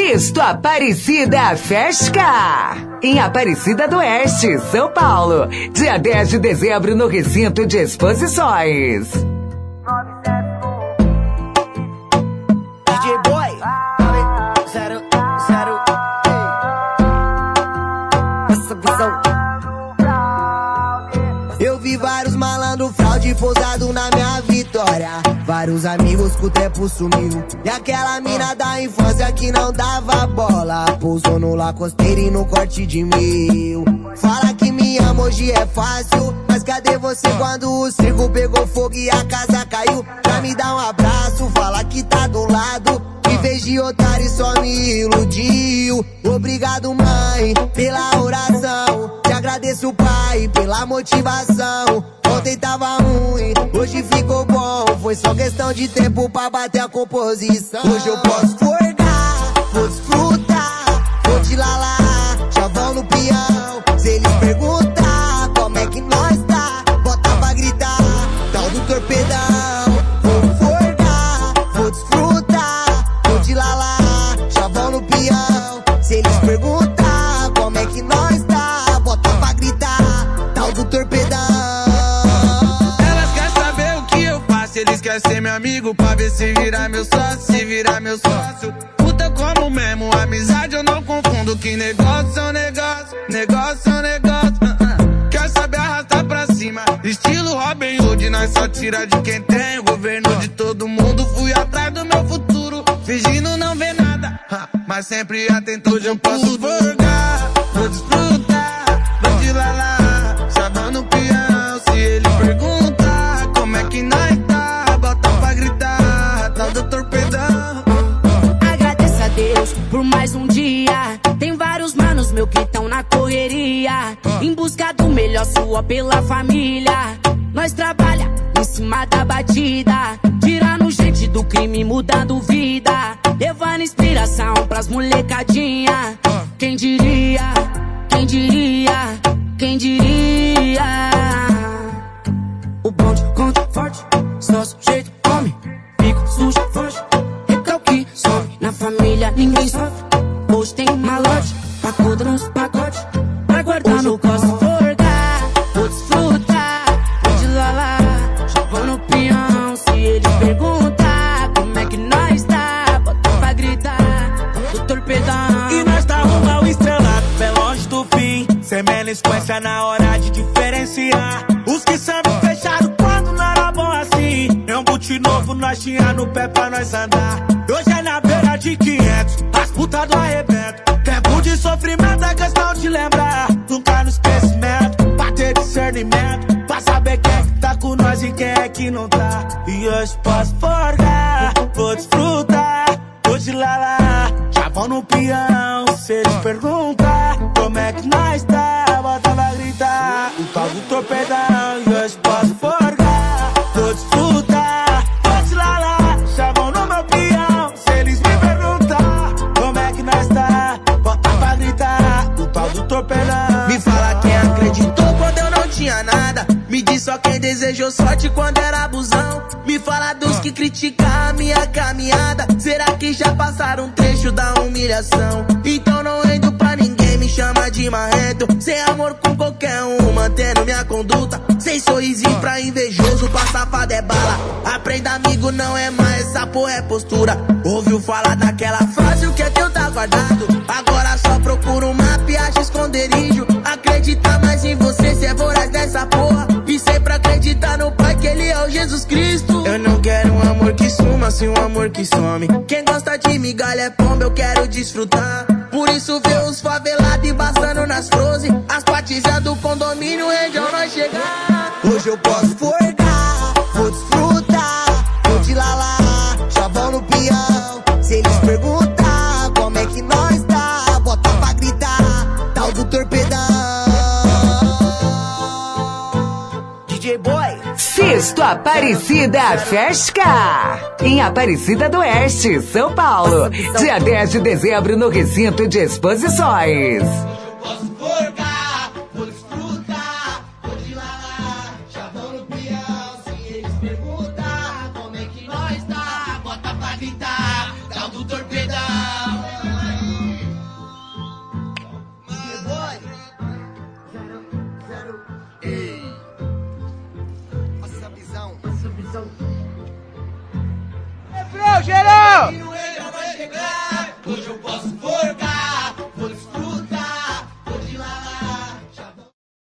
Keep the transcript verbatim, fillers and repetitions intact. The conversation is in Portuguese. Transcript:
Xisto Aparecida Festa, em Aparecida do Oeste, São Paulo, dia dez de dezembro no Recinto de Exposições. D J Boy, zero, zero, essa visão. Eu vi vários malandro fraude pousado na minha vitória. Vários amigos que o tempo sumiu. E aquela mina da infância que não dava bola pousou no lacosteiro e no corte de mil. Fala que me ama, hoje é fácil, mas cadê você quando o circo pegou fogo e a casa caiu? Pra me dar um abraço, fala que tá do lado. Em vez de otário só me iludiu. Obrigado mãe, pela oração. Te agradeço pai, pela motivação. Ontem tava ruim, hoje ficou bom. Foi só questão de tempo pra bater a composição. Hoje eu posso forgar, vou desfrutar, vou te lalar, chavão no peão. Se eles perguntar como é que nós tá, bota pra gritar, tal do torpedão. Vou forgar, vou desfrutar, vou te lalar, chavão no peão. Se eles perguntar como é que nós tá, bota pra gritar, tal do torpedão. Eles querem ser meu amigo pra ver se virar meu sócio, se virar meu sócio. Puta como mesmo, amizade eu não confundo. Que negócio é um negócio, negócio é um negócio. uh-uh. Quer saber arrastar pra cima, estilo Robin Hood. Nós só tira de quem tem, o governo de todo mundo. Fui atrás do meu futuro, fingindo não ver nada, uh, mas sempre atento. Hoje eu posso forgar, vou desfrutar, vou de lalá, chavão no peão. Se ele perguntar como é que nós tá, bota pra gritar, tal do torpedão. Agradeça a Deus por mais um dia. Tem vários manos meu que tão na correria, em busca do melhor, sua pela família. Nós trabalha em cima da batida, tirando gente do crime, mudando vida, levando inspiração pras molecadinha. Quem diria, quem diria, quem diria? O bonde conta forte, só sujeito come, fico sujo, foge, recalque, some. Na família ninguém sofre, hoje tem malote, pacuda nos pacotes, vai guardar no costas. Forgar, vou desfrutar, vou de lalá, chavão no peão. Se eles perguntar como é que nós tá, bota pra gritar, do torpedão. E nós tá rumo ao estrelado, bem longe do fim, sem melisquência na hora de diferenciar. Os que são fechados quando não era bom assim. É um boot novo, nós tinha no pé pra nós andar. Hoje é na beira de quinhentos, as putas do arrebento. Tempo de sofrimento é questão de lembrar. Nunca no esquecimento, pra ter discernimento, pra saber quem é que tá com nós e quem é que não tá. E hoje posso forgar, vou desfrutar, vou de lalá, chavão no peão. Se eles perguntar como é que nós tá, bota pra gritar, o tal do torpedão. E hoje posso forgar, vou desfrutar, vou te lalar, chavão no meu peão. Se eles me perguntar como é que nós tá, bota pra gritar, o tal do torpedão. Me fala quem acreditou quando eu não tinha nada. Me diz só quem desejou sorte quando era abusão. Me fala dos que criticam a minha caminhada. Será que já passaram um trecho da humilhação? Então não rendo pra ninguém, me chama de marrento. Sem amor com qualquer um, mantendo minha conduta. Sem sorrisinho pra invejoso, pra safado é bala. Aprenda amigo, não é mais, essa porra é postura. Ouviu falar daquela frase, o que é teu tá guardado. Agora só procura um mapa e acha esconderijo. Acredita mais em você, cê é voraz dessa porra. E sempre acreditar no Pai, que Ele é o Jesus Cristo. Eu não quero um amor que suma, sim um amor que some. Quem gosta de migalha é pomba, eu quero desfrutar. Por isso vê os favelados embaçando nas frozen. As patizas do condomínio, onde nós chegar. Hoje eu posso forgar, vou desfrutar, vou te lalar, chavão no peão. Se eles perguntar como é que nós tá, bota pra gritar, tal do torpedão. D J Boy, Xisto Aparecida Festa, em Aparecida do Oeste, São Paulo, dia dez de dezembro no Recinto de Exposições. Posso forgar, vou desfrutar, vou de lalar, chavão no peão. Se eles perguntar como é que nós tá, bota pra gritar, tal do torpedão. visão. Refrão, geral! Hoje eu posso